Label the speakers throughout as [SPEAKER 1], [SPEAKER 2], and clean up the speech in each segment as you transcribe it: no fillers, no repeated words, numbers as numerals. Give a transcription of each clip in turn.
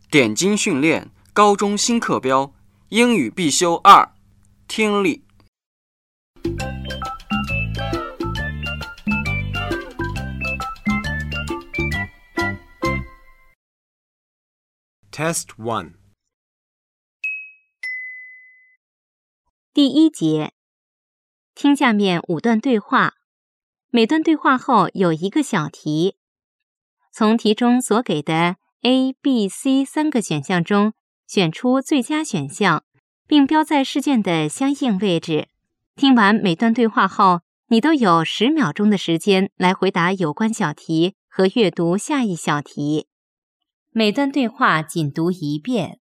[SPEAKER 1] 点睛训练高中新课标英语必修2听力。
[SPEAKER 2] Test 1.
[SPEAKER 3] 第一节，听下面5段对话，每段对话后有一个小题。从题中所给的 A、B、C 3个选项中选出最佳选项，并标在事件的相应位置。听完每段对话后，你都有10秒钟的时间来回答有关小题和阅读下一小题。每段对话仅读1遍。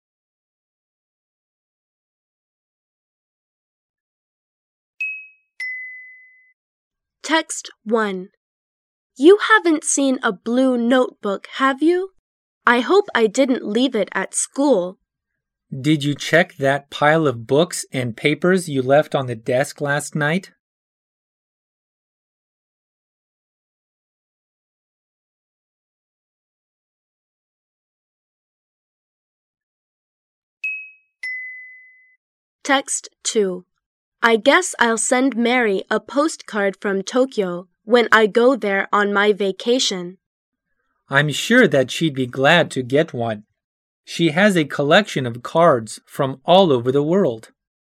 [SPEAKER 4] Text 1. You haven't seen a blue notebook, have you? I hope I didn't leave it at school.
[SPEAKER 2] Did you check that pile of books and papers you left on the desk last night?
[SPEAKER 4] Text 2. I guess I'll send Mary a postcard from Tokyo when I go there on my vacation.
[SPEAKER 2] I'm sure that she'd be glad to get one. She has a collection of cards from all over the world.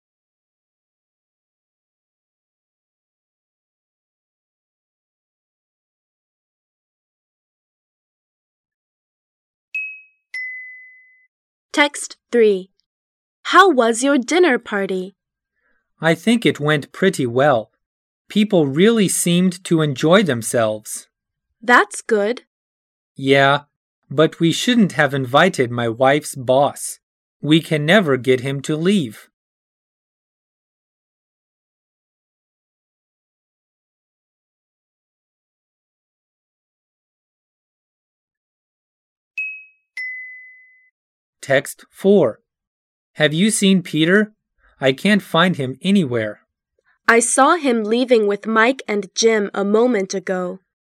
[SPEAKER 4] Text 3. How was your dinner party?
[SPEAKER 2] I think it went pretty well. People really seemed to enjoy themselves.
[SPEAKER 4] That's good.
[SPEAKER 2] Yeah, but we shouldn't have invited my wife's boss. We can never get him to leave. Text 4. Have you seen Peter? I can't find him anywhere.
[SPEAKER 4] I saw him leaving with Mike and Jim a moment ago.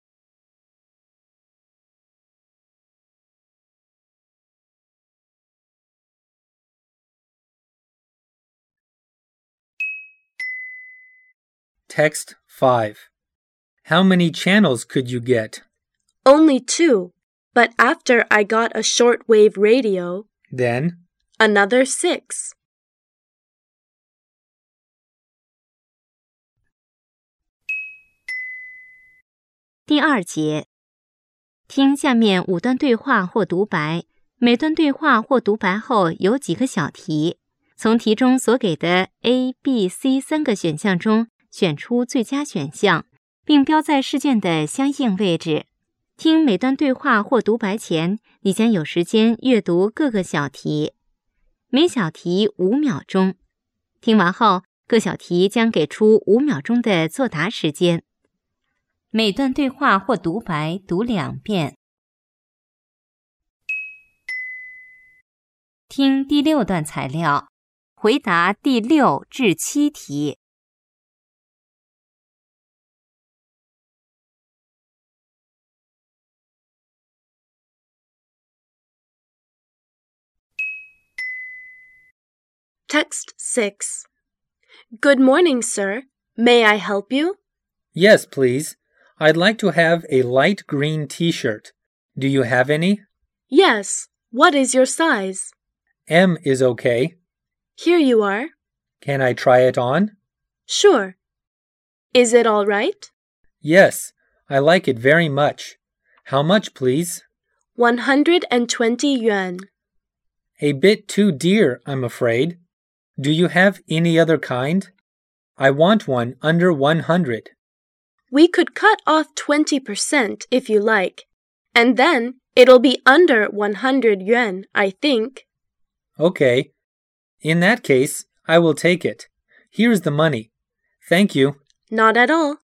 [SPEAKER 2] Text 5. How many channels could you get?
[SPEAKER 4] Only 2, but after I got a shortwave radio,
[SPEAKER 2] Then,
[SPEAKER 4] another 6.
[SPEAKER 3] 第2节，听下面5段对话或独白，每段对话或独白后有几个小题。从题中所给的 A、B、C 3个选项中选出最佳选项，并标在事件的相应位置。听每段对话或独白前，你将有时间阅读各个小题。每小题5秒钟。听完后，各小题将给出5秒钟的作答时间。每段对话或独白读2遍。听第6段材料，回答第6至7题。
[SPEAKER 4] Text 6. Good morning, sir. May I help you?
[SPEAKER 2] yes, please. I'd like to have a light green t-shirt. Do you have any?
[SPEAKER 4] Yes. What is your size?
[SPEAKER 2] M is okay.
[SPEAKER 4] Here you are.
[SPEAKER 2] Can I try it on?
[SPEAKER 4] Sure. Is it all right?
[SPEAKER 2] Yes, I like it very much. How much, please?
[SPEAKER 4] 120 yuan.
[SPEAKER 2] A bit too dear, I'm afraid. Do you have any other kind? I want one under 100.
[SPEAKER 4] We could cut off 20% if you like, and then it'll be under 100 yuan, I think.
[SPEAKER 2] Okay. In that case, I will take it. Here's the money. Thank you.
[SPEAKER 4] Not at all.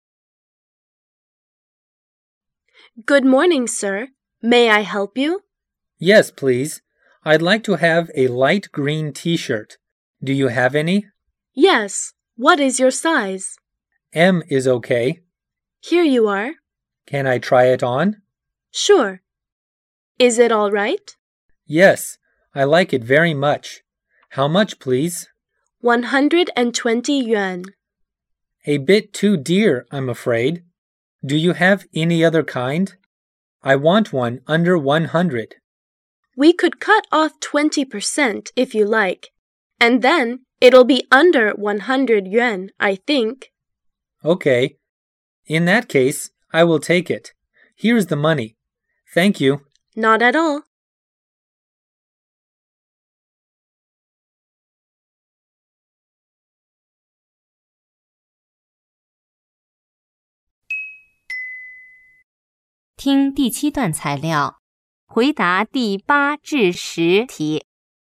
[SPEAKER 4] Good morning, sir. May I help you?
[SPEAKER 2] yes, please. I'd like to have a light green t-shirt. Do you have any?
[SPEAKER 4] Yes. What is your size?
[SPEAKER 2] M is okay.
[SPEAKER 4] Here you are.
[SPEAKER 2] Can I try it on?
[SPEAKER 4] Sure. Is it all right?
[SPEAKER 2] Yes, I like it very much. How much, please?
[SPEAKER 4] 120 yuan.
[SPEAKER 2] A bit too dear, I'm afraid. Do you have any other kind? I want one under 100.
[SPEAKER 4] We could cut off 20% if you like, and then it'll be under 100 yuan, I think.
[SPEAKER 2] Okay. In that case, I will take it. Here's the money. Thank you.
[SPEAKER 4] Not at all.
[SPEAKER 3] 听第7段材料，回答第8至10题。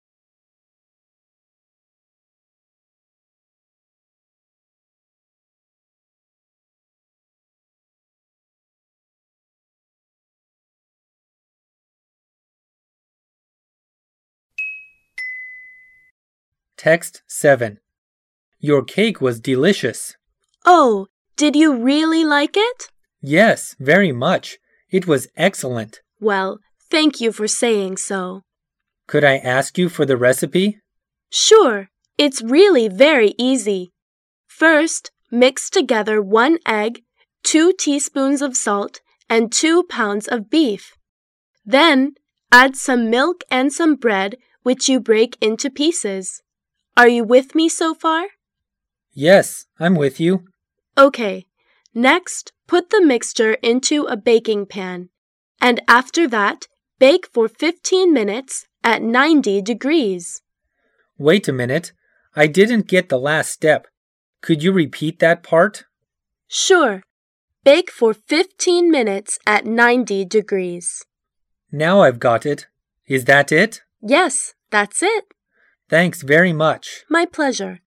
[SPEAKER 2] Text 7. Your cake was delicious.
[SPEAKER 4] Oh, did you really like it?
[SPEAKER 2] Yes, very much. It was excellent.
[SPEAKER 4] Well, thank you for saying so.
[SPEAKER 2] Could I ask you for the recipe?
[SPEAKER 4] Sure, it's really very easy. First, mix together 1 egg, 2 teaspoons of salt, and 2 pounds of beef. Then, add some milk and some bread, which you break into pieces. Are you with me so far?
[SPEAKER 2] Yes, I'm with you.
[SPEAKER 4] Okay. Next, put the mixture into a baking pan, and after that, bake for 15 minutes at 90 degrees.
[SPEAKER 2] Wait a minute. I didn't get the last step. Could you repeat that part?
[SPEAKER 4] Sure. Bake for 15 minutes at 90 degrees.
[SPEAKER 2] Now I've got it. Is that it?
[SPEAKER 4] Yes, that's it.
[SPEAKER 2] Thanks very much.
[SPEAKER 4] My pleasure.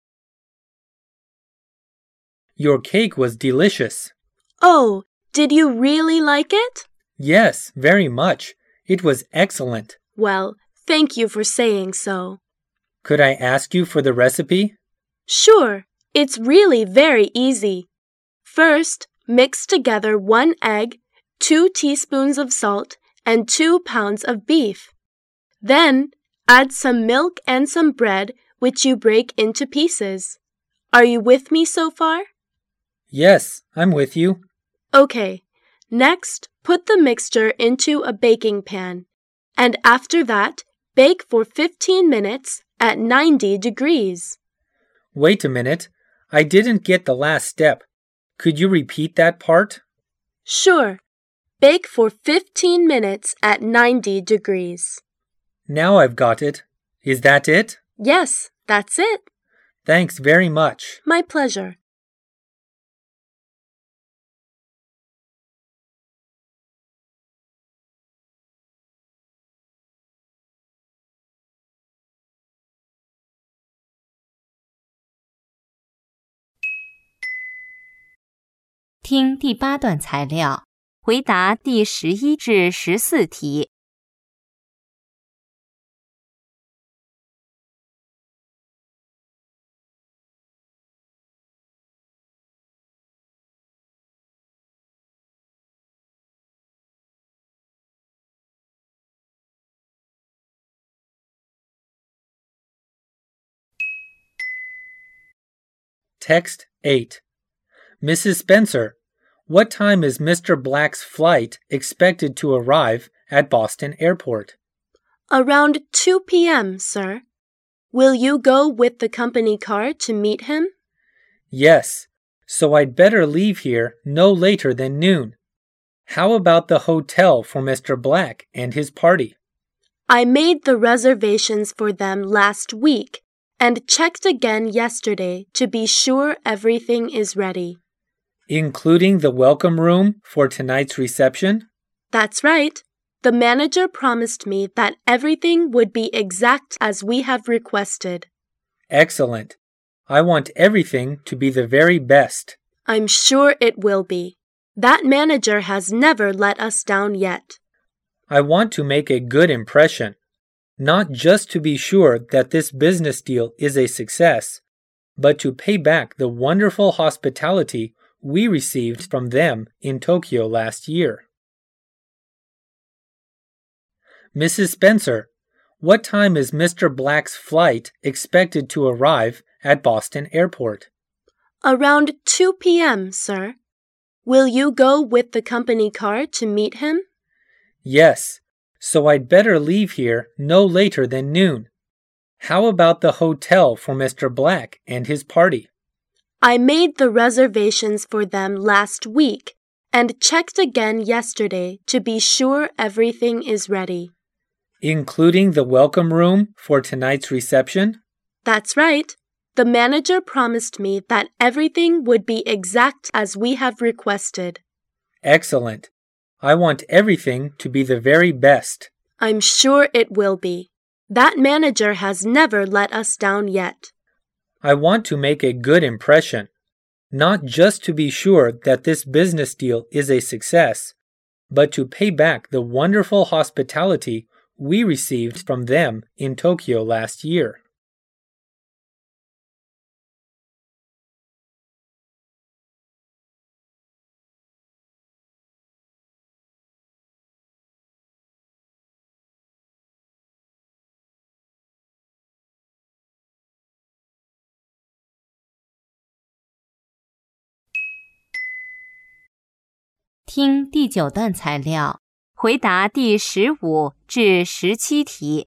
[SPEAKER 2] Your cake was delicious.
[SPEAKER 4] Oh, did you really like it?
[SPEAKER 2] Yes, very much. It was excellent.
[SPEAKER 4] Well, thank you for saying so.
[SPEAKER 2] Could I ask you for the recipe?
[SPEAKER 4] Sure, it's really very easy. First, mix together 1 egg, 2 teaspoons of salt, and 2 pounds of beef. Then, add some milk and some bread, which you break into pieces. Are you with me so far?
[SPEAKER 2] Yes, I'm with you.
[SPEAKER 4] Okay. Next, put the mixture into a baking pan, and after that, bake for 15 minutes at 90 degrees.
[SPEAKER 2] Wait a minute. I didn't get the last step. Could you repeat that part?
[SPEAKER 4] Sure. Bake for 15 minutes at 90 degrees.
[SPEAKER 2] Now I've got it. Is that it?
[SPEAKER 4] Yes, that's it.
[SPEAKER 2] Thanks very much.
[SPEAKER 4] My pleasure.
[SPEAKER 3] 听第8段材料，回答第11至14题。
[SPEAKER 2] Text 8. Mrs. Spencer, what time is Mr. Black's flight expected to arrive at Boston Airport?
[SPEAKER 4] Around 2 p.m., sir. Will you go with the company car to meet him?
[SPEAKER 2] Yes, so I'd better leave here no later than noon. How about the hotel for Mr. Black and his party?
[SPEAKER 4] I made the reservations for them last week and checked again yesterday to be sure everything is ready.
[SPEAKER 2] Including the welcome room for tonight's reception?
[SPEAKER 4] That's right. The manager promised me that everything would be exact as we have requested.
[SPEAKER 2] Excellent. I want everything to be the very best.
[SPEAKER 4] I'm sure it will be. That manager has never let us down yet.
[SPEAKER 2] I want to make a good impression, not just to be sure that this business deal is a success, but to pay back the wonderful hospitality we received from them in Tokyo last year. Mrs. Spencer, What time is Mr. Black's flight expected to arrive at Boston Airport?
[SPEAKER 4] Around 2 p.m., sir. Will you go with the company car to meet him?
[SPEAKER 2] Yes, so I'd better leave here no later than noon. How about the hotel for Mr. Black and his party?
[SPEAKER 4] I made the reservations for them last week and checked again yesterday to be sure everything is ready.
[SPEAKER 2] Including the welcome room for tonight's reception?
[SPEAKER 4] That's right. The manager promised me that everything would be exact as we have requested.
[SPEAKER 2] Excellent. I want everything to be the very best.
[SPEAKER 4] I'm sure it will be. That manager has never let us down yet.
[SPEAKER 2] I want to make a good impression, not just to be sure that this business deal is a success, but to pay back the wonderful hospitality we received from them in Tokyo last year.
[SPEAKER 3] 听第9段材料，回答第15至17题。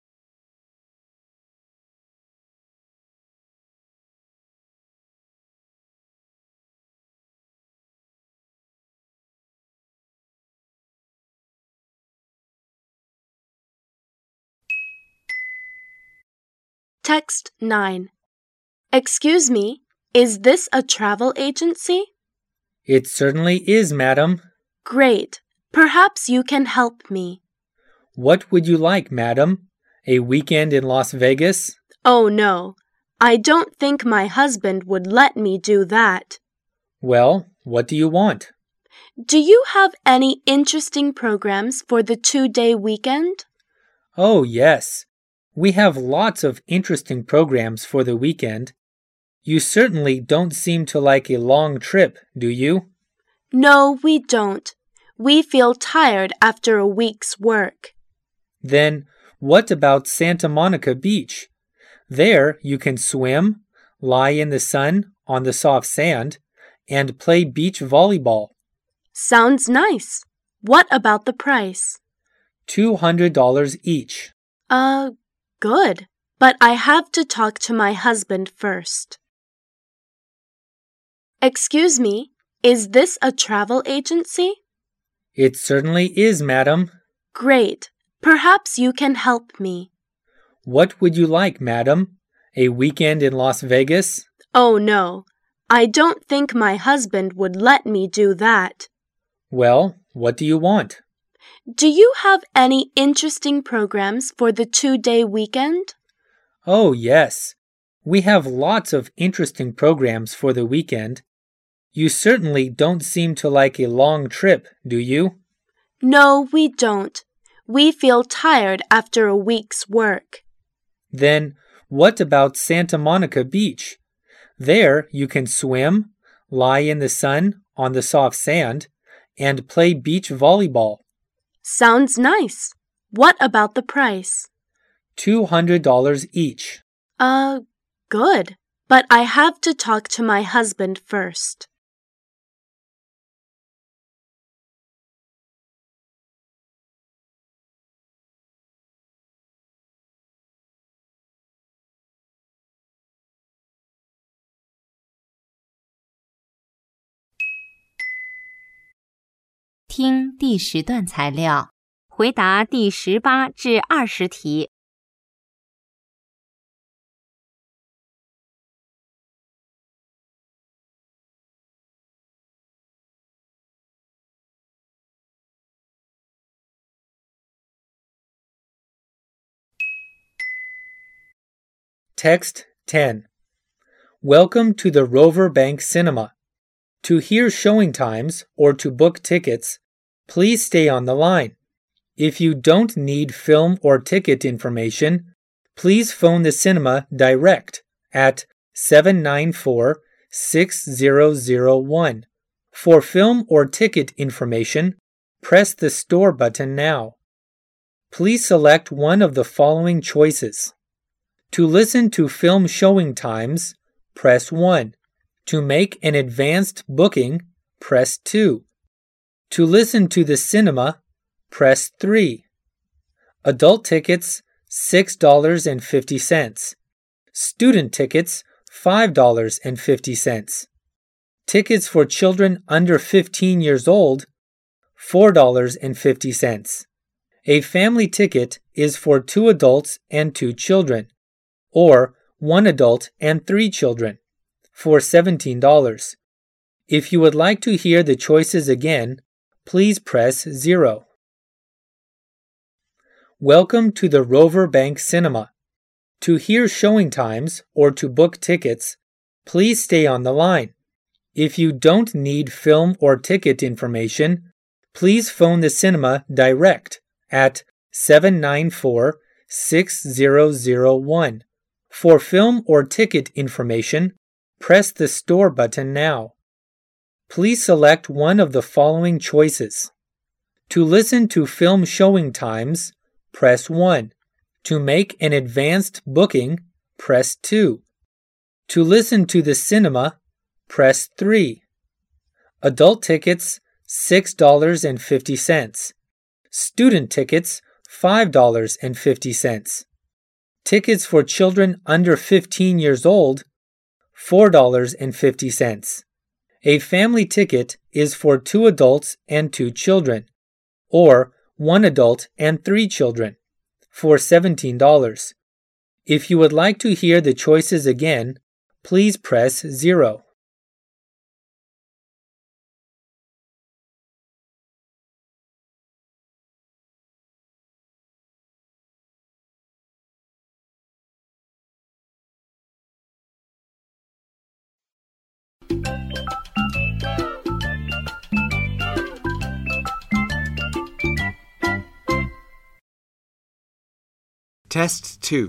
[SPEAKER 4] Text 9. Excuse me, is this a travel agency?
[SPEAKER 2] It certainly is, madam.
[SPEAKER 4] Great. Perhaps you can help me.
[SPEAKER 2] What would you like, madam? A weekend in Las Vegas?
[SPEAKER 4] Oh, no. I don't think my husband would let me do that.
[SPEAKER 2] Well, what do you want?
[SPEAKER 4] Do you have any interesting programs for the 2-day weekend?
[SPEAKER 2] Oh, yes. We have lots of interesting programs for the weekend. You certainly don't seem to like a long trip, do you?
[SPEAKER 4] No, we don't. We feel tired after a week's work.
[SPEAKER 2] Then, what about Santa Monica Beach? There you can swim, lie in the sun on the soft sand, and play beach volleyball.
[SPEAKER 4] Sounds nice. What about the price?
[SPEAKER 2] $200 each.
[SPEAKER 4] Good. But I have to talk to my husband first. Excuse me, is this a travel agency?
[SPEAKER 2] It certainly is, madam.
[SPEAKER 4] Great. Perhaps you can help me.
[SPEAKER 2] What would you like, madam? A weekend in Las Vegas?
[SPEAKER 4] Oh, no. I don't think my husband would let me do that.
[SPEAKER 2] Well, what do you want?
[SPEAKER 4] Do you have any interesting programs for the 2-day weekend?
[SPEAKER 2] Oh, yes. We have lots of interesting programs for the weekend. You certainly don't seem to like a long trip, do you?
[SPEAKER 4] No, we don't. We feel tired after a week's work.
[SPEAKER 2] Then, what about Santa Monica Beach? There you can swim, lie in the sun on the soft sand, and play beach volleyball.
[SPEAKER 4] Sounds nice. What about the price?
[SPEAKER 2] $200 each.
[SPEAKER 4] Good. But I have to talk to my husband first.
[SPEAKER 3] 听第10段材料，回答第18至20题。
[SPEAKER 2] Text 10. Welcome to the Rover Bank Cinema. To hear showing times or to book tickets, please stay on the line. If you don't need film or ticket information, please phone the cinema direct at 794-6001. For film or ticket information, press the store button now. Please select one of the following choices. To listen to film showing times, press 1. To make an advanced booking, press 2. To listen to the cinema, press 3. Adult tickets, $6.50. Student tickets, $5.50. Tickets for children under 15 years old, $4.50. A family ticket is for 2 adults and 2 children, or 1 adult and 3 children, for $17. If you would like to hear the choices again, please press 0. Welcome to the Rover Bank Cinema. To hear showing times or to book tickets, please stay on the line. If you don't need film or ticket information, please phone the cinema direct at 794-6001. For film or ticket information, press the store button now. Please select one of the following choices. To listen to film showing times, press 1. To make an advanced booking, press 2. To listen to the cinema, press 3. Adult tickets, $6.50. Student tickets, $5.50. Tickets for children under 15 years old, $4.50. A family ticket is for 2 adults and 2 children, or 1 adult and 3 children, for $17. If you would like to hear the choices again, please press 0.
[SPEAKER 1] Test 2.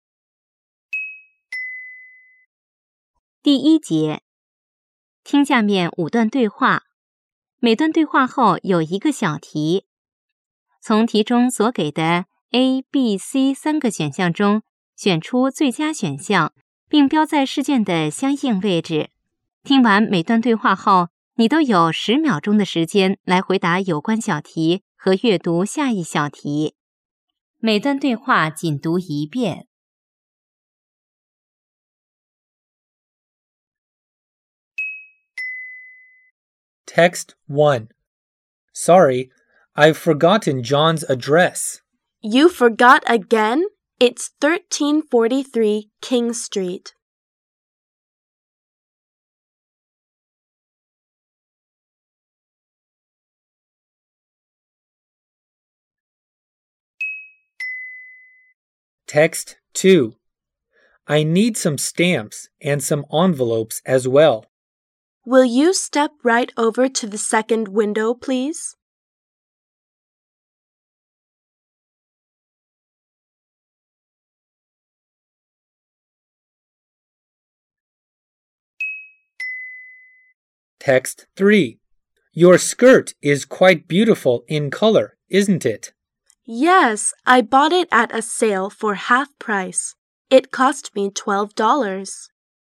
[SPEAKER 3] 第1节，听下面5段对话，每段对话后有一个小题。从题中所给的 A、B、C 3个选项中选出最佳选项，并标在试卷的相应位置。听完每段对话后，你都有10秒钟的时间来回答有关小题和阅读下一小题。每段对话仅读1遍。
[SPEAKER 2] Text 1. Sorry, I've forgotten John's address.
[SPEAKER 4] You forgot again? It's 1343 King Street.
[SPEAKER 2] Text 2. I need some stamps and some envelopes as well.
[SPEAKER 4] Will you step right over to the second window, please?
[SPEAKER 2] Text 3. Your skirt is quite beautiful in color, isn't it?
[SPEAKER 4] Yes, I bought it at a sale for half price. It cost me $12.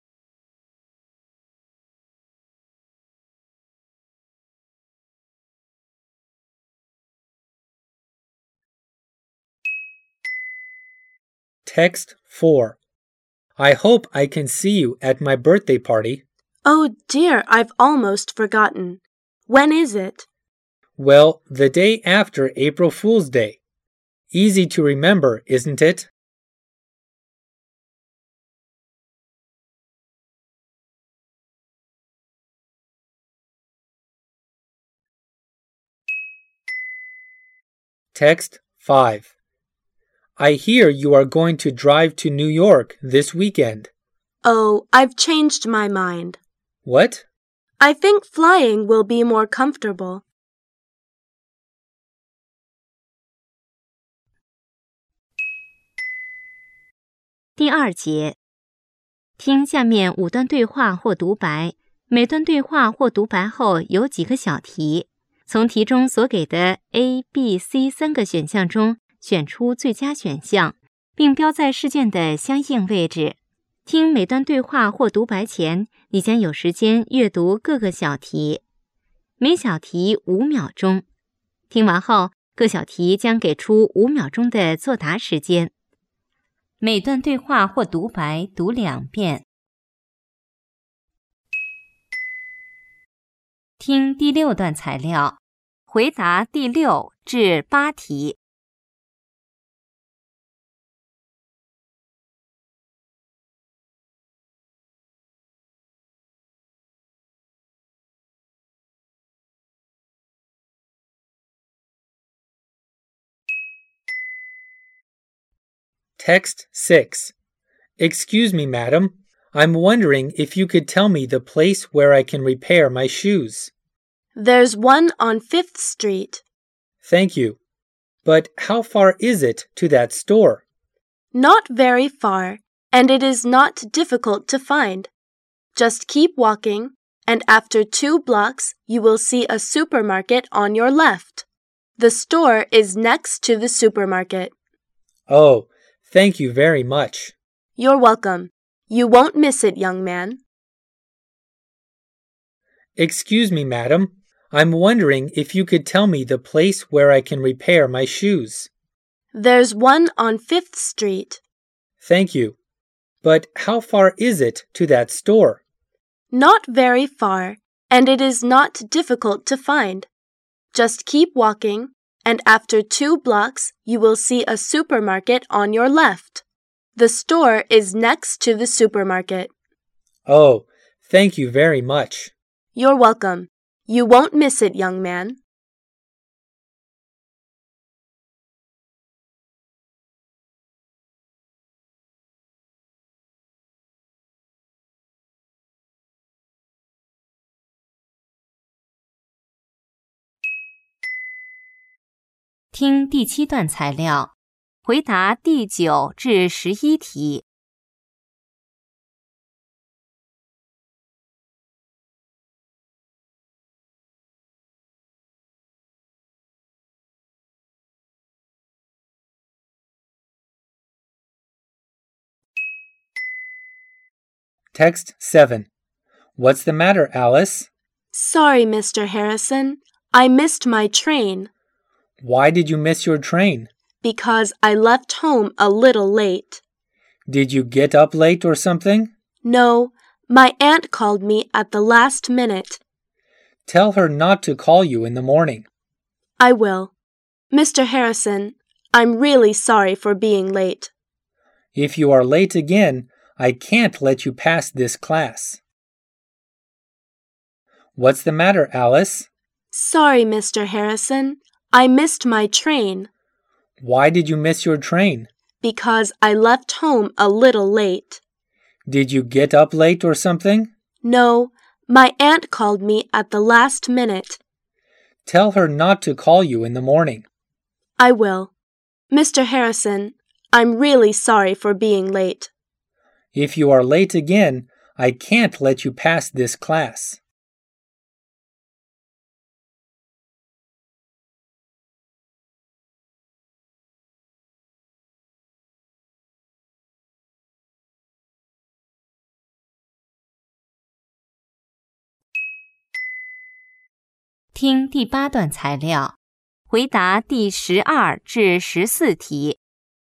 [SPEAKER 2] Text 4. I hope I can see you at my birthday party.
[SPEAKER 4] Oh dear, I've almost forgotten. When is it?
[SPEAKER 2] Well, the day after April Fool's Day. Easy to remember, isn't it? Text 5. I hear you are going to drive to New York this weekend.
[SPEAKER 4] Oh, I've changed my mind.
[SPEAKER 2] What?
[SPEAKER 4] I think flying will be more comfortable.
[SPEAKER 3] 第2节，听下面5段对话或独白，每段对话或独白后有几个小题。从题中所给的 A、B、C 3个选项中选出最佳选项，并标在试卷的相应位置。听每段对话或独白前，你将有时间阅读各个小题，每小题5秒钟。听完后，各小题将给出5秒钟的作答时间。每段对话或独白读2遍。听第6段材料，回答第6至8题。
[SPEAKER 2] Text 6. Excuse me, madam. I'm wondering if you could tell me the place where I can repair my shoes.
[SPEAKER 4] There's one on 5th Street.
[SPEAKER 2] Thank you. But how far is it to that store?
[SPEAKER 4] Not very far, and it is not difficult to find. Just keep walking, and after 2 blocks, you will see a supermarket on your left. The store is next to the supermarket.
[SPEAKER 2] Oh, thank you very much.
[SPEAKER 4] You're welcome. You won't miss it, young man.
[SPEAKER 2] Excuse me, madam. I'm wondering if you could tell me the place where I can repair my shoes.
[SPEAKER 4] There's one on 5th Street.
[SPEAKER 2] Thank you. But how far is it to that store?
[SPEAKER 4] Not very far, and it is not difficult to find. Just keep walking, and after 2 blocks, you will see a supermarket on your left. The store is next to the supermarket.
[SPEAKER 2] Oh, thank you very much.
[SPEAKER 4] You're welcome. You won't miss it, young man.
[SPEAKER 3] 听第7段材料，回答第9至11题。
[SPEAKER 2] Text 7. What's the matter, Alice?
[SPEAKER 4] Sorry, Mr. Harrison. I missed my train.
[SPEAKER 2] Why did you miss your train?
[SPEAKER 4] Because I left home a little late.
[SPEAKER 2] Did you get up late or something?
[SPEAKER 4] No, my aunt called me at the last minute.
[SPEAKER 2] Tell her not to call you in the morning.
[SPEAKER 4] I will. Mr. Harrison, I'm really sorry for being late.
[SPEAKER 2] If you are late again, I can't let you pass this class. What's the matter, Alice?
[SPEAKER 4] Sorry, Mr. Harrison. I missed my train.
[SPEAKER 2] Why did you miss your train?
[SPEAKER 4] Because I left home a little late.
[SPEAKER 2] Did you get up late or something?
[SPEAKER 4] No, my aunt called me at the last minute.
[SPEAKER 2] Tell her not to call you in the morning.
[SPEAKER 4] I will. Mr. Harrison, I'm really sorry for being late.
[SPEAKER 2] If you are late again, I can't let you pass this class.
[SPEAKER 3] 听第8段材料，回答第12至14题。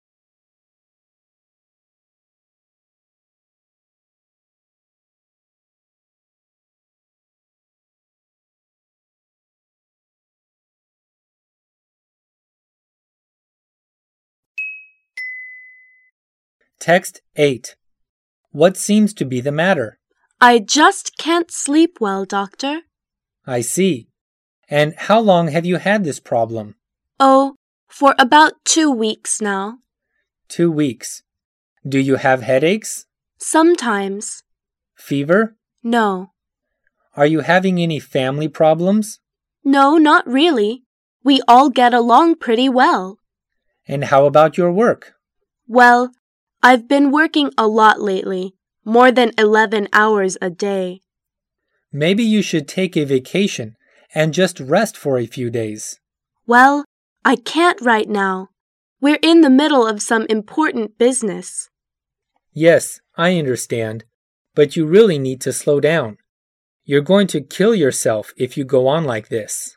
[SPEAKER 2] Text 8. What seems to be the matter?
[SPEAKER 4] I just can't sleep well, doctor.
[SPEAKER 2] I see. And how long have you had this problem?
[SPEAKER 4] Oh, for about 2 weeks now.
[SPEAKER 2] 2 weeks. Do you have headaches?
[SPEAKER 4] Sometimes.
[SPEAKER 2] Fever?
[SPEAKER 4] No.
[SPEAKER 2] Are you having any family problems?
[SPEAKER 4] No, not really. We all get along pretty well.
[SPEAKER 2] And how about your work?
[SPEAKER 4] Well, I've been working a lot lately, more than 11 hours a day.
[SPEAKER 2] Maybe you should take a vacation and just rest for a few days.
[SPEAKER 4] Well, I can't right now. We're in the middle of some important business.
[SPEAKER 2] Yes, I understand, but you really need to slow down. You're going to kill yourself if you go on like this.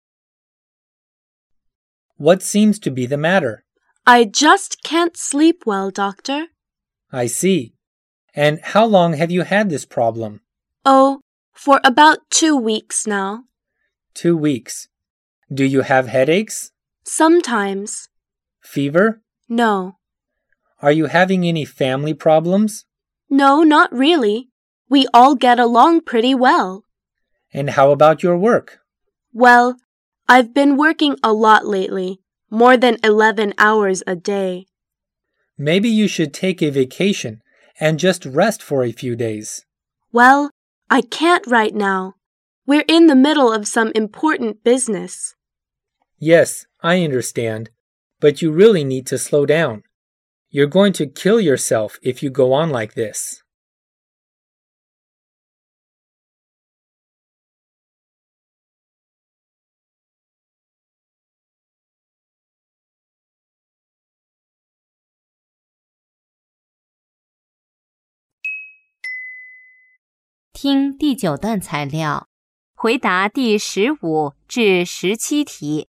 [SPEAKER 2] What seems to be the matter?
[SPEAKER 4] I just can't sleep well, doctor.
[SPEAKER 2] I see. And how long have you had this problem?
[SPEAKER 4] Oh, for about 2 weeks now.
[SPEAKER 2] 2 weeks. Do you have headaches?
[SPEAKER 4] Sometimes.
[SPEAKER 2] Fever?
[SPEAKER 4] No.
[SPEAKER 2] Are you having any family problems?
[SPEAKER 4] No, not really. We all get along pretty well.
[SPEAKER 2] And how about your work?
[SPEAKER 4] Well, I've been working a lot lately, more than 11 hours a day.
[SPEAKER 2] Maybe you should take a vacation and just rest for a few days.
[SPEAKER 4] Well, I can't right now. We're in the middle of some important business.
[SPEAKER 2] Yes, I understand, but you really need to slow down. You're going to kill yourself if you go on like this.
[SPEAKER 3] 听第9段材料，回答第15至17题。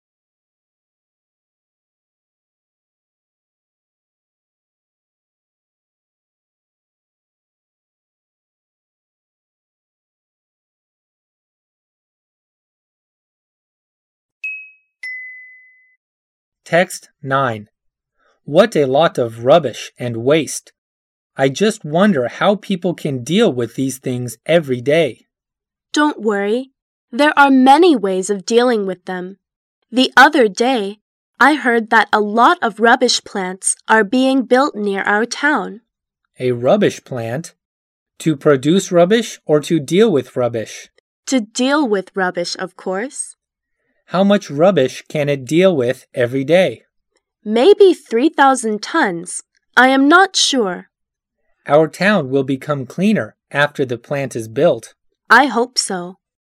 [SPEAKER 2] Text 9. What a lot of rubbish and waste. I just wonder how people can deal with these things every day.
[SPEAKER 4] Don't worry. There are many ways of dealing with them. The other day, I heard that a lot of rubbish plants are being built near our town.
[SPEAKER 2] A rubbish plant? To produce rubbish or to deal with rubbish?
[SPEAKER 4] To deal with rubbish, of course.
[SPEAKER 2] How much rubbish can it deal with every day?
[SPEAKER 4] Maybe 3,000 tons. I am not sure.
[SPEAKER 2] Our town will become cleaner after the plant is built.
[SPEAKER 4] I hope so.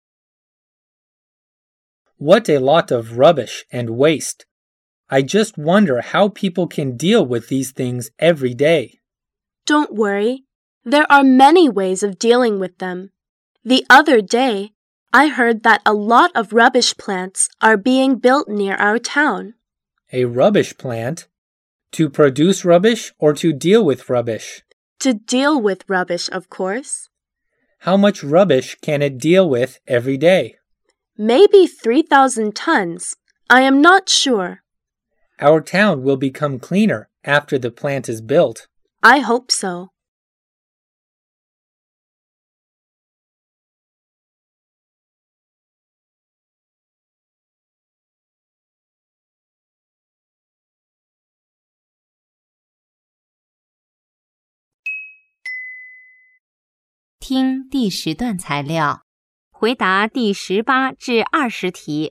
[SPEAKER 2] What a lot of rubbish and waste. I just wonder how people can deal with these things every day.
[SPEAKER 4] Don't worry. There are many ways of dealing with them. The other day, I heard that a lot of rubbish plants are being built near our town.
[SPEAKER 2] A rubbish plant? To produce rubbish or to deal with rubbish?
[SPEAKER 4] To deal with rubbish, of course.
[SPEAKER 2] How much rubbish can it deal with every day?
[SPEAKER 4] Maybe 3,000 tons. I am not sure.
[SPEAKER 2] Our town will become cleaner after the plant is built.
[SPEAKER 4] I hope so.
[SPEAKER 3] 听第10段材料，回答第18至20题。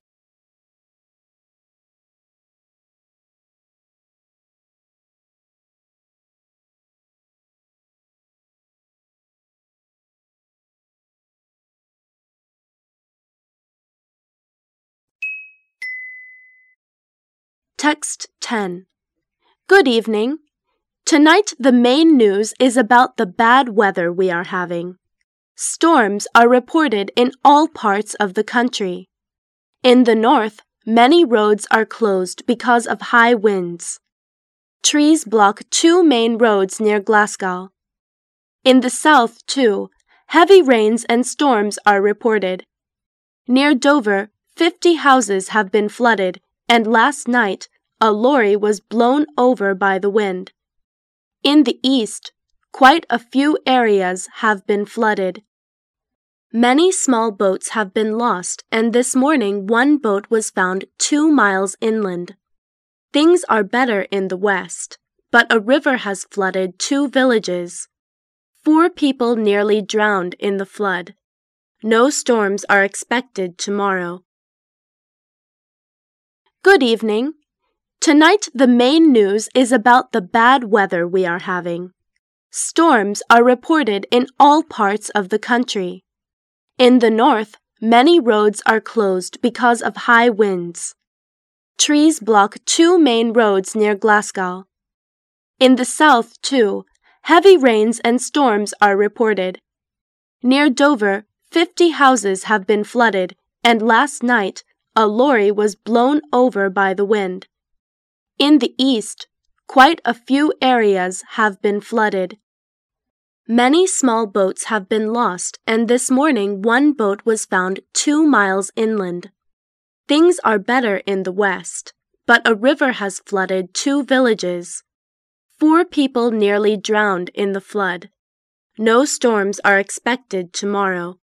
[SPEAKER 4] Text 10. Good evening. Tonight the main news is about the bad weather we are having. Storms are reported in all parts of the country. In the north, many roads are closed because of high winds. Trees block 2 main roads near Glasgow. In the south, too, heavy rains and storms are reported. Near Dover, 50 houses have been flooded, and last night, a lorry was blown over by the wind. In the east, quite a few areas have been flooded. Many small boats have been lost, and this morning one boat was found 2 miles inland. Things are better in the west, but a river has flooded 2 villages. 4 people nearly drowned in the flood. No storms are expected tomorrow. Good evening. Tonight the main news is about the bad weather we are having. Storms are reported in all parts of the country. In the north, many roads are closed because of high winds. Trees block 2 main roads near Glasgow. In the south, too, heavy rains and storms are reported. Near Dover, 50 houses have been flooded, and last night, a lorry was blown over by the wind. In the east, quite a few areas have been flooded. Many small boats have been lost, and this morning one boat was found 2 miles inland. Things are better in the west, but a river has flooded 2 villages. 4 people nearly drowned in the flood. No storms are expected tomorrow.